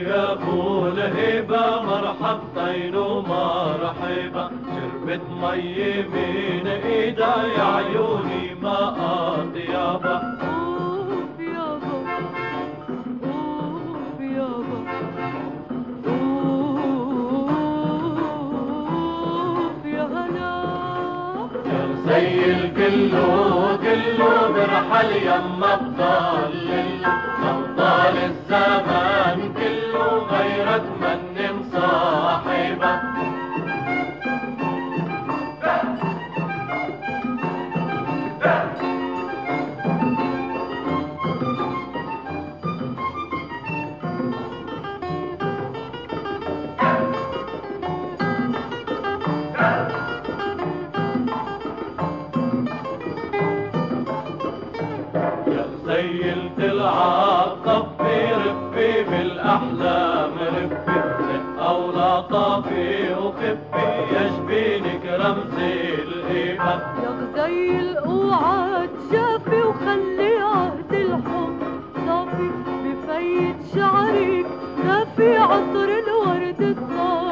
يا ابو الهبه مرحبتين ومرحبا، شربت مي من ايدا يا عيوني ما اطيبها. اوف يابا اوف يابا اوف يا هلا. يا رسيل كله برحل يما بضل، طال الزمان كله غيرك من مصاحبه. زيلت العطفي رفي بالاحلام رفي، او لطافي وخفي يشبينك رمز الهبه. يا غزيل اوعى تجافي وخلي عهد الحب صافي، بفيد شعرك دافي عطر الورد الطافي.